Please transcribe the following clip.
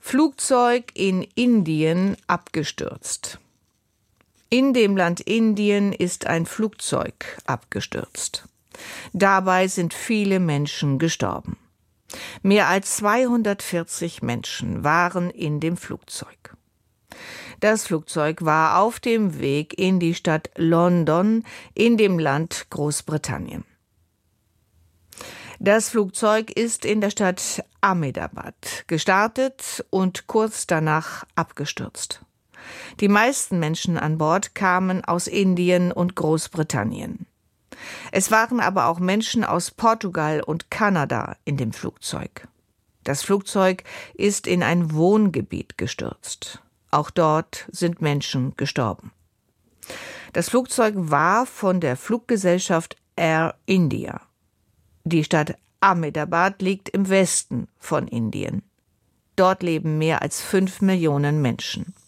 Flugzeug in Indien abgestürzt. In dem Land Indien ist ein Flugzeug abgestürzt. Dabei sind viele Menschen gestorben. Mehr als 240 Menschen waren in dem Flugzeug. Das Flugzeug war auf dem Weg in die Stadt London in dem Land Großbritannien. Das Flugzeug ist in der Stadt Ahmedabad gestartet und kurz danach abgestürzt. Die meisten Menschen an Bord kamen aus Indien und Großbritannien. Es waren aber auch Menschen aus Portugal und Kanada in dem Flugzeug. Das Flugzeug ist in ein Wohngebiet gestürzt. Auch dort sind Menschen gestorben. Das Flugzeug war von der Fluggesellschaft Air India. Die Stadt Ahmedabad liegt im Westen von Indien. Dort leben mehr als 5 Millionen Menschen.